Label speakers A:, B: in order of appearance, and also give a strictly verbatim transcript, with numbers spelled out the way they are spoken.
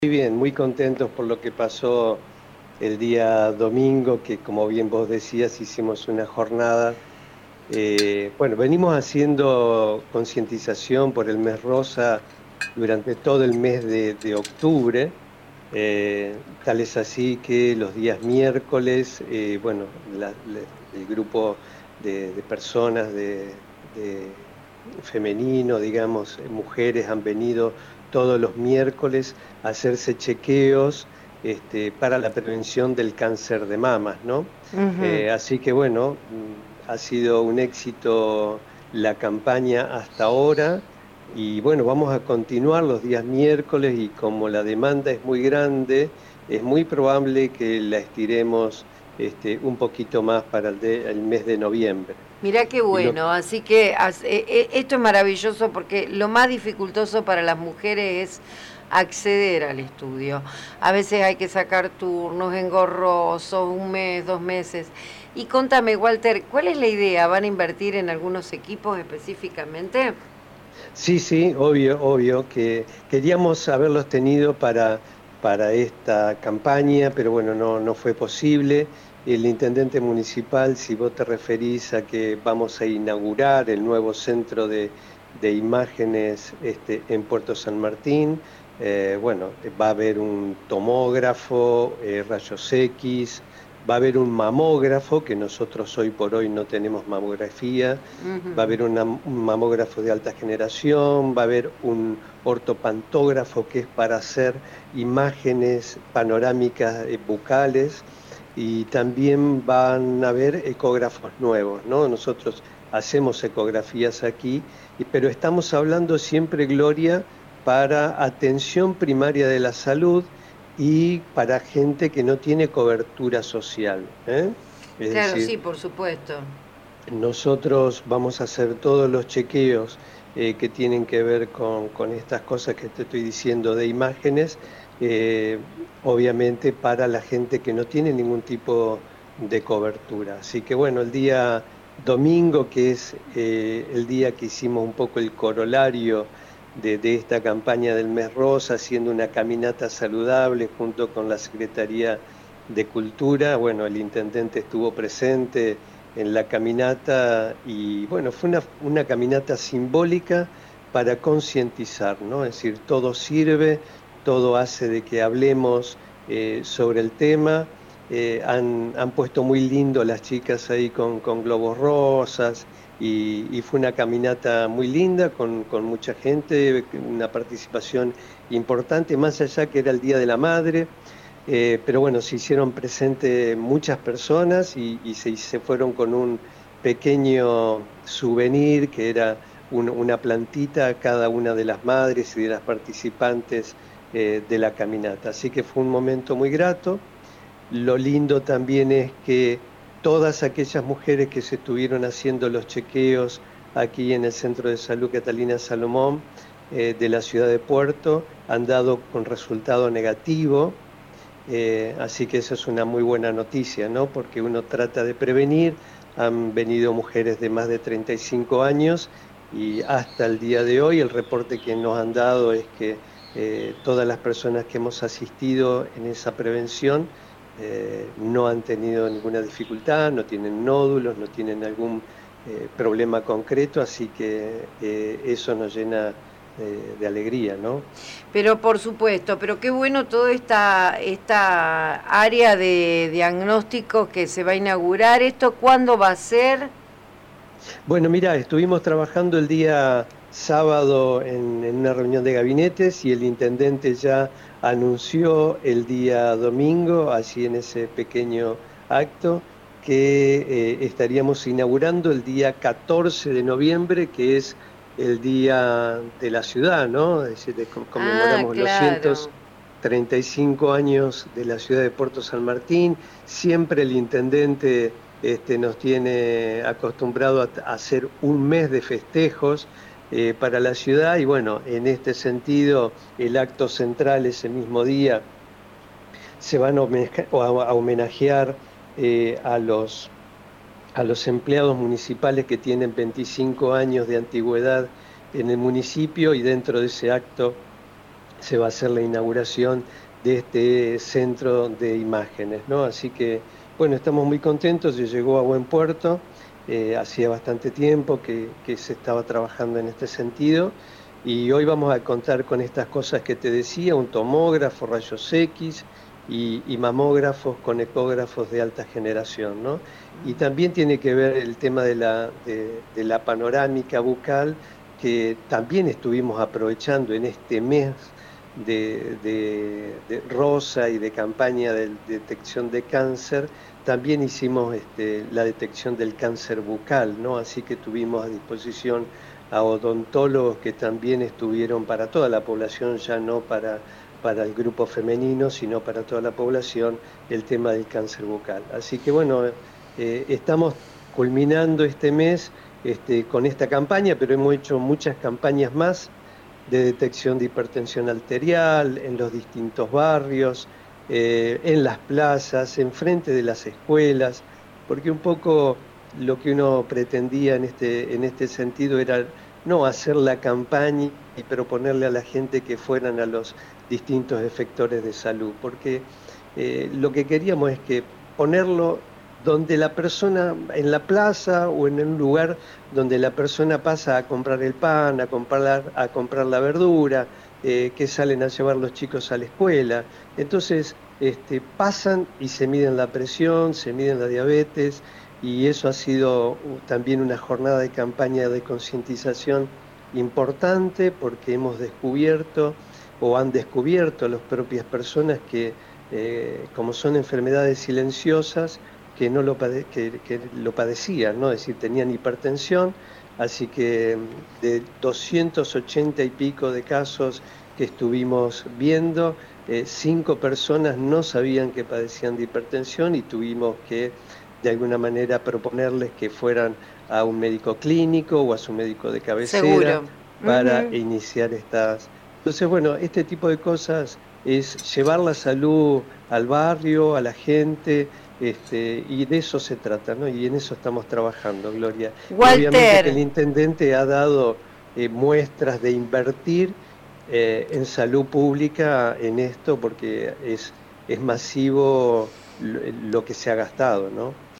A: Muy bien, muy contentos por lo que pasó el día domingo, que como bien vos decías, hicimos una jornada. Eh, bueno, venimos haciendo concientización por el mes rosa durante todo el mes de, de octubre. Eh, tal es así que los días miércoles, eh, bueno, la- la- el grupo de, de personas de, de femenino, digamos, eh, mujeres han venido todos los miércoles a hacerse chequeos este, para la prevención del cáncer de mamas, ¿no?
B: Ujú.
A: Eh, así que bueno, mm, ha sido un éxito la campaña hasta ahora. Y bueno, vamos a continuar los días miércoles y como la demanda es muy grande, es muy probable que la estiremos este, un poquito más para el, de- el mes de noviembre.
B: Mirá qué
A: Y lo,
B: bueno, así que as- e- e- esto es maravilloso porque lo más dificultoso para las mujeres es acceder al estudio. A veces hay que sacar turnos engorrosos, un mes, dos meses. Y contame, Walter, ¿cuál es la idea? ¿Van a invertir en algunos equipos específicamente?
A: sí, sí, obvio, obvio que queríamos haberlos tenido para, para esta campaña, pero bueno, no, no fue posible. El intendente municipal, si vos te referís a que vamos a inaugurar el nuevo centro de, de imágenes este, en Puerto San Martín, eh, bueno, va a haber un tomógrafo, eh, rayos X, va a haber un mamógrafo, que nosotros hoy por hoy no tenemos mamografía.
B: Ujú.
A: Va a haber una- un mamógrafo de alta generación, va a haber un ortopantógrafo que es para hacer imágenes panorámicas eh, bucales, y también van a haber ecógrafos nuevos, ¿no? Nosotros hacemos ecografías aquí, y- pero estamos hablando siempre, Gloria, para atención primaria de la salud y para gente que no tiene cobertura social, ¿eh? Es
B: Claro,
A: decir,
B: sí, por supuesto.
A: nosotros vamos a hacer todos los chequeos eh, que tienen que ver con, con estas cosas que te estoy diciendo de imágenes, eh, obviamente para la gente que no tiene ningún tipo de cobertura. Así que bueno, el día domingo, que es eh, el día que hicimos un poco el corolario de, de esta campaña del mes rosa, haciendo una caminata saludable junto con la Secretaría de Cultura, bueno, el intendente estuvo presente en la caminata y bueno, fue una, una caminata simbólica para concientizar, ¿no? Es decir, todo sirve, todo hace de que hablemos eh, sobre el tema. Eh, han, han puesto muy lindo las chicas ahí con, con globos rosas, y, y fue una caminata muy linda con, con mucha gente, una participación importante, más allá que era el Día de la Madre. Eh, pero bueno, se hicieron presentes muchas personas y, y se, se fueron con un pequeño souvenir que era un- una plantita a cada una de las madres y de las participantes eh, de la caminata. Así que fue un momento muy grato. Lo lindo también es que todas aquellas mujeres que se estuvieron haciendo los chequeos aquí en el Centro de Salud Catalina Salomón eh, de la ciudad de Puerto han dado con resultado negativo. Eh, así que eso es una muy buena noticia, ¿no? Porque uno trata de prevenir. Han venido mujeres de más de treinta y cinco años y hasta el día de hoy el reporte que nos han dado es que eh, todas las personas que hemos asistido en esa prevención eh, no han tenido ninguna dificultad, no tienen nódulos, no tienen algún eh, problema concreto, así que eh, eso nos llena eh, de alegría, ¿no?
B: Pero por supuesto, pero qué bueno toda esta, esta área de diagnóstico que se va a inaugurar. ¿Esto cuándo va a ser?
A: Bueno, mira, estuvimos trabajando el día sábado en, en una reunión de gabinetes y el intendente ya anunció el día domingo, así en ese pequeño acto, que eh, estaríamos inaugurando el día catorce de noviembre, que es el día de la ciudad, ¿no? Es decir, de-
B: Ah,
A: conmemoramos los
B: claro.
A: ciento treinta y cinco años de la ciudad de Puerto San Martín. Siempre el intendente este, nos tiene acostumbrado a, a hacer un mes de festejos eh, para la ciudad, y bueno, en este sentido el acto central ese mismo día se van a, homenaje- a- a homenajear eh, a los, a los empleados municipales que tienen veinticinco años de antigüedad en el municipio, y dentro de ese acto se va a hacer la inauguración de este centro de imágenes, ¿no? Así que, bueno, estamos muy contentos, ya llegó a buen puerto, eh, hacía bastante tiempo que, que se estaba trabajando en este sentido, y hoy vamos a contar con estas cosas que te decía, un tomógrafo, rayos X y, y mamógrafos con ecógrafos de alta generación, ¿no? Y también tiene que ver el tema de la, de, de la panorámica bucal, que también estuvimos aprovechando en este mes de, de, de rosa y de campaña de, de detección de cáncer. También hicimos este, la detección del cáncer bucal, ¿no? Así que tuvimos a disposición a odontólogos que también estuvieron para toda la población, ya no para, para el grupo femenino, sino para toda la población, el tema del cáncer bucal. Así que bueno, eh, estamos culminando este mes este, con esta campaña, pero hemos hecho muchas campañas más de detección de hipertensión arterial en los distintos barrios, eh, en las plazas, enfrente de las escuelas, porque un poco lo que uno pretendía en este, en este sentido era no hacer la campaña y proponerle a la gente que fueran a los distintos efectores de salud, porque eh, lo que queríamos es que ponerlo donde la persona, en la plaza o en un lugar donde la persona pasa a comprar el pan, a comprar, a comprar la verdura, eh, que salen a llevar los chicos a la escuela. Entonces, este, pasan y se miden la presión, se miden la diabetes, y eso ha sido también una jornada de campaña de concientización importante, porque hemos descubierto o han descubierto las propias personas que, eh, como son enfermedades silenciosas, que no lo, pade que, que lo padecían, ¿no? Es decir, tenían hipertensión, así que de doscientos ochenta y pico de casos que estuvimos viendo, eh, cinco personas no sabían que padecían de hipertensión y tuvimos que de alguna manera proponerles que fueran a un médico clínico o a su médico de cabecera.
B: Seguro.
A: Para
B: Uh-huh.
A: iniciar estas. Entonces, bueno, este tipo de cosas es llevar la salud al barrio, a la gente, este, y de eso se trata, ¿no? Y en eso estamos trabajando, Gloria. Y obviamente que el
B: Walter,
A: intendente ha dado eh, muestras de invertir eh, en salud pública en esto, porque es, es masivo lo, lo que se ha gastado, ¿no?